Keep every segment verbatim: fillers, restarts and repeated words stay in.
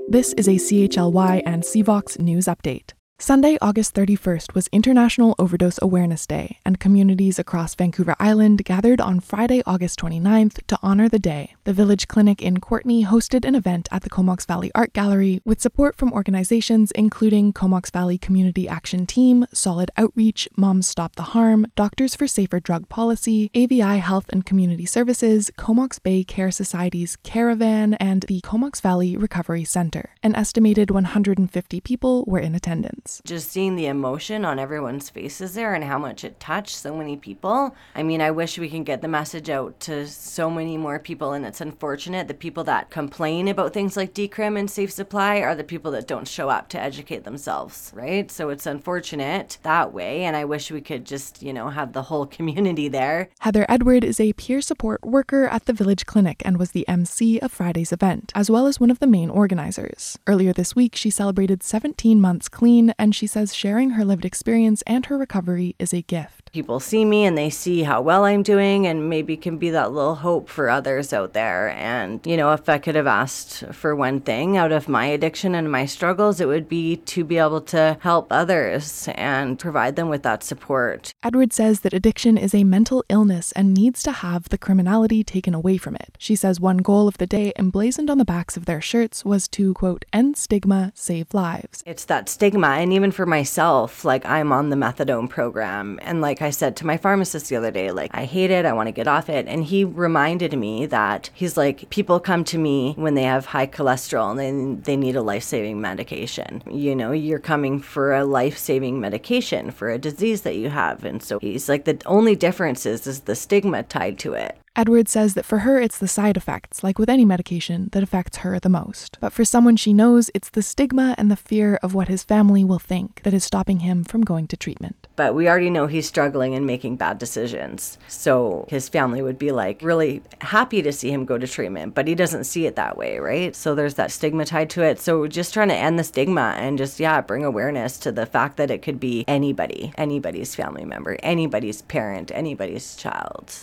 This is a C H L Y and C VOX news update. Sunday, August thirty-first was International Overdose Awareness Day, and communities across Vancouver Island gathered on Friday, August twenty-ninth to honor the day. The Village Clinic in Courtenay hosted an event at the Comox Valley Art Gallery with support from organizations including Comox Valley Community Action Team, Solid Outreach, Moms Stop the Harm, Doctors for Safer Drug Policy, A V I Health and Community Services, Comox Bay Care Society's Caravan, and the Comox Valley Recovery Center. An estimated one hundred fifty people were in attendance. Just seeing the emotion on everyone's faces there and how much it touched so many people. I mean, I wish we can get the message out to so many more people, and it's unfortunate the people that complain about things like decrim and safe supply are the people that don't show up to educate themselves, right? So it's unfortunate that way, and I wish we could just, you know, have the whole community there. Heather Edward is a peer support worker at the Village Clinic and was the M C of Friday's event, as well as one of the main organizers. Earlier this week, she celebrated seventeen months clean, and she says sharing her lived experience and her recovery is a gift. People see me and they see how well I'm doing and maybe can be that little hope for others out there. And, you know, if I could have asked for one thing out of my addiction and my struggles, it would be to be able to help others and provide them with that support. Edward says that addiction is a mental illness and needs to have the criminality taken away from it. She says one goal of the day emblazoned on the backs of their shirts was to, quote, end stigma, save lives. It's that stigma. And even for myself, like I'm on the methadone program, and like I said to my pharmacist the other day, like, I hate it, I want to get off it. And he reminded me that he's like, people come to me when they have high cholesterol and then they need a life-saving medication. You know, you're coming for a life-saving medication for a disease that you have. And so he's like, the only difference is, is the stigma tied to it. Edward says that for her, it's the side effects, like with any medication, that affects her the most. But for someone she knows, it's the stigma and the fear of what his family will think that is stopping him from going to treatment. But we already know he's struggling and making bad decisions. So his family would be like really happy to see him go to treatment, but he doesn't see it that way, right? So there's that stigma tied to it. So we're just trying to end the stigma and just, yeah, bring awareness to the fact that it could be anybody, anybody's family member, anybody's parent, anybody's child.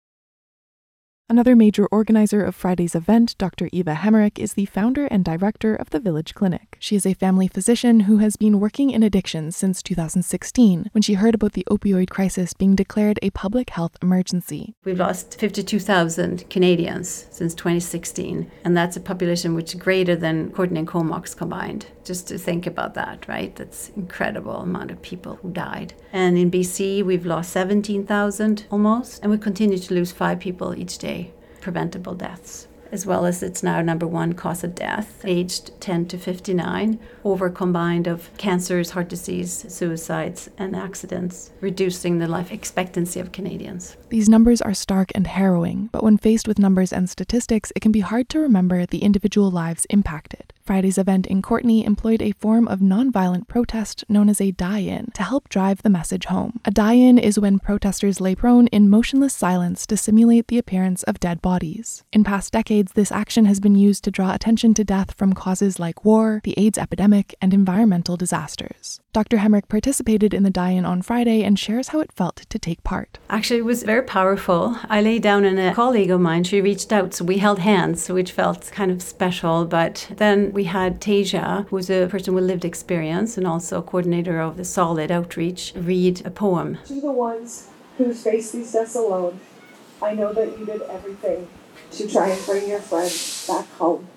Another major organizer of Friday's event, Doctor Eva Hemerick, is the founder and director of the Village Clinic. She is a family physician who has been working in addiction since two thousand sixteen, when she heard about the opioid crisis being declared a public health emergency. We've lost fifty-two thousand Canadians since twenty sixteen, and that's a population which is greater than Courtenay and Comox combined. Just to think about that, right? That's incredible amount of people who died. And in B C, we've lost seventeen thousand almost, and we continue to lose five people each day. Preventable deaths, as well as it's now number one cause of death, aged ten to fifty-nine, over combined of cancers, heart disease, suicides, and accidents, reducing the life expectancy of Canadians. These numbers are stark and harrowing, but when faced with numbers and statistics, it can be hard to remember the individual lives impacted. Friday's event in Courtenay employed a form of nonviolent protest known as a die-in to help drive the message home. A die-in is when protesters lay prone in motionless silence to simulate the appearance of dead bodies. In past decades, this action has been used to draw attention to death from causes like war, the AIDS epidemic, and environmental disasters. Doctor Hemerick participated in the die-in on Friday and shares how it felt to take part. Actually, it was very powerful. I lay down and a colleague of mine, she reached out, so we held hands, which felt kind of special. But then we had Tasia, who's a person with lived experience and also a coordinator of the Solid Outreach, read a poem. To the ones who face these deaths alone, I know that you did everything to try and bring your friends back home.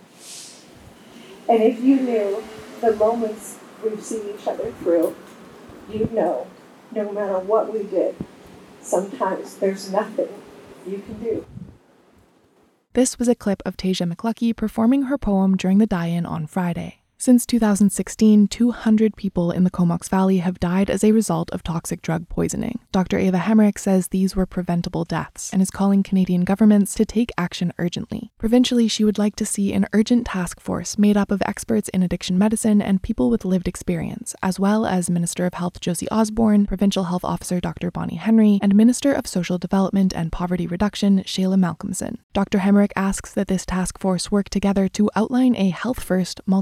And if you knew the moments we've seen each other through, you'd know, no matter what we did, sometimes there's nothing you can do. This was a clip of Tasia McLucky performing her poem during the die-in on Friday. Since two thousand sixteen, two hundred people in the Comox Valley have died as a result of toxic drug poisoning. Doctor Eva Hemerick says these were preventable deaths and is calling Canadian governments to take action urgently. Provincially, she would like to see an urgent task force made up of experts in addiction medicine and people with lived experience, as well as Minister of Health Josie Osborne, Provincial Health Officer Doctor Bonnie Henry, and Minister of Social Development and Poverty Reduction Shayla Malcolmson. Doctor Hemerick asks that this task force work together to outline a health-first, multifaceted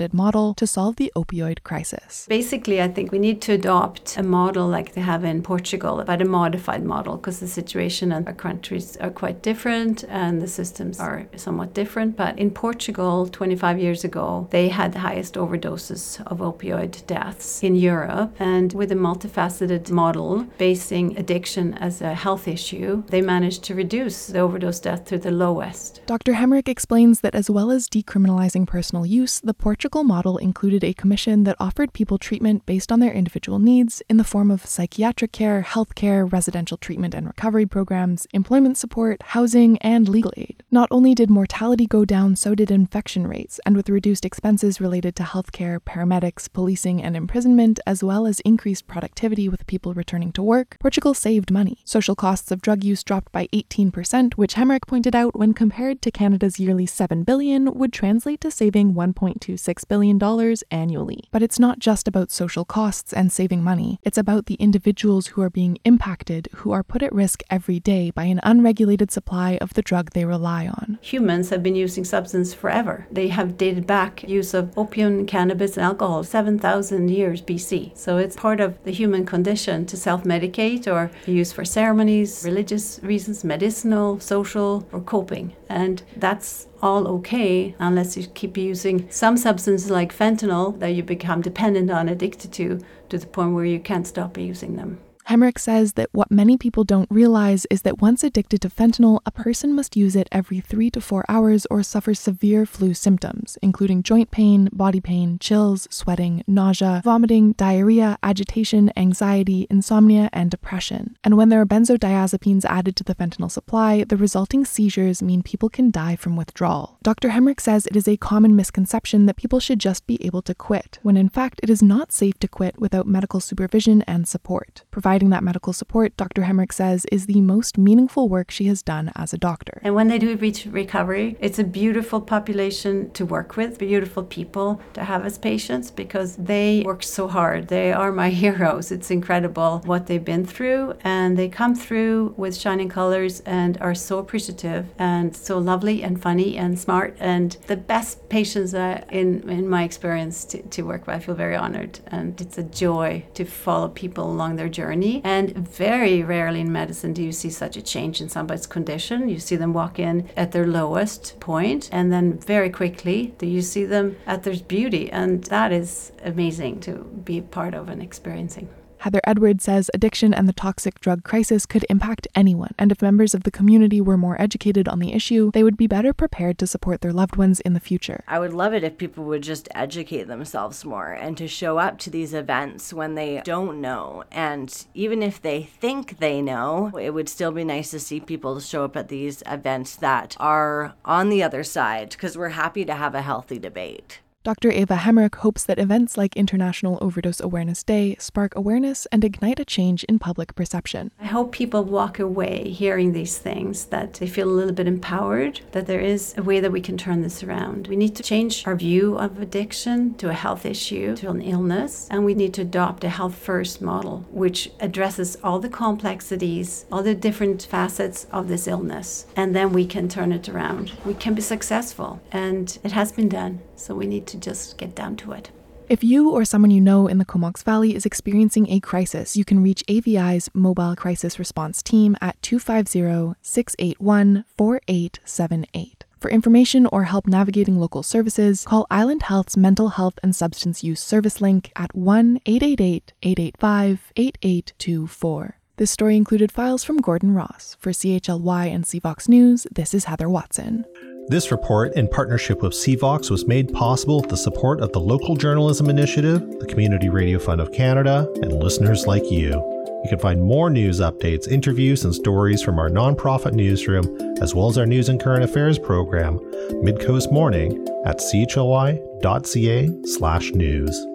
multifaceted model to solve the opioid crisis. Basically, I think we need to adopt a model like they have in Portugal, but a modified model, because the situation in our countries are quite different and the systems are somewhat different. But in Portugal, twenty-five years ago, they had the highest overdoses of opioid deaths in Europe. And with a multifaceted model basing addiction as a health issue, they managed to reduce the overdose death to the lowest. Doctor Hemrick explains that as well as decriminalizing personal use, the Portugal model included a commission that offered people treatment based on their individual needs in the form of psychiatric care, health care, residential treatment and recovery programs, employment support, housing, and legal aid. Not only did mortality go down, so did infection rates, and with reduced expenses related to healthcare, paramedics, policing, and imprisonment, as well as increased productivity with people returning to work, Portugal saved money. Social costs of drug use dropped by eighteen percent, which Hemrick pointed out, when compared to Canada's yearly seven billion dollars, would translate to saving one point two six billion dollars annually. But it's not just about social costs and saving money. It's about the individuals who are being impacted, who are put at risk every day by an unregulated supply of the drug they rely on. Humans have been using substance forever. They have dated back use of opium, cannabis, and alcohol seven thousand years B C. So it's part of the human condition to self-medicate or use for ceremonies, religious reasons, medicinal, social, or coping. And that's all okay unless you keep using some substances like fentanyl that you become dependent on, addicted to, to the point where you can't stop using them. Hemrick says that what many people don't realize is that once addicted to fentanyl, a person must use it every three to four hours or suffer severe flu symptoms, including joint pain, body pain, chills, sweating, nausea, vomiting, diarrhea, agitation, anxiety, insomnia, and depression. And when there are benzodiazepines added to the fentanyl supply, the resulting seizures mean people can die from withdrawal. Doctor Hemrick says it is a common misconception that people should just be able to quit, when in fact it is not safe to quit without medical supervision and support. Providing that medical support, Doctor Hemrick says, is the most meaningful work she has done as a doctor. And when they do reach recovery, it's a beautiful population to work with, beautiful people to have as patients, because they work so hard. They are my heroes. It's incredible what they've been through, and they come through with shining colors and are so appreciative and so lovely and funny and smart, and the best patients uh, in, in my experience to, to work with. I feel very honored, and it's a joy to follow people along their journey. And very rarely in medicine do you see such a change in somebody's condition. You see them walk in at their lowest point, and then very quickly do you see them at their beauty. And that is amazing to be part of and experiencing. Heather Edwards says addiction and the toxic drug crisis could impact anyone, and if members of the community were more educated on the issue, they would be better prepared to support their loved ones in the future. I would love it if people would just educate themselves more and to show up to these events when they don't know. And even if they think they know, it would still be nice to see people show up at these events that are on the other side, because we're happy to have a healthy debate. Doctor Eva Hemrick hopes that events like International Overdose Awareness Day spark awareness and ignite a change in public perception. I hope people walk away hearing these things, that they feel a little bit empowered, that there is a way that we can turn this around. We need to change our view of addiction to a health issue, to an illness, and we need to adopt a health-first model, which addresses all the complexities, all the different facets of this illness, and then we can turn it around. We can be successful, and it has been done, so we need to to just get down to it. If you or someone you know in the Comox Valley is experiencing a crisis, you can reach A V I's Mobile Crisis Response Team at two five zero, six eight one, four eight seven eight. For information or help navigating local services, call Island Health's Mental Health and Substance Use Service link at one eight eight eight, eight eight five, eight eight two four. This story included files from Gordon Ross. For C H L Y and C Vox News, this is Heather Watson. This report, in partnership with C Vox, was made possible with the support of the Local Journalism Initiative, the Community Radio Fund of Canada, and listeners like you. You can find more news updates, interviews, and stories from our nonprofit newsroom, as well as our news and current affairs program, Midcoast Morning, at chly.ca slash news.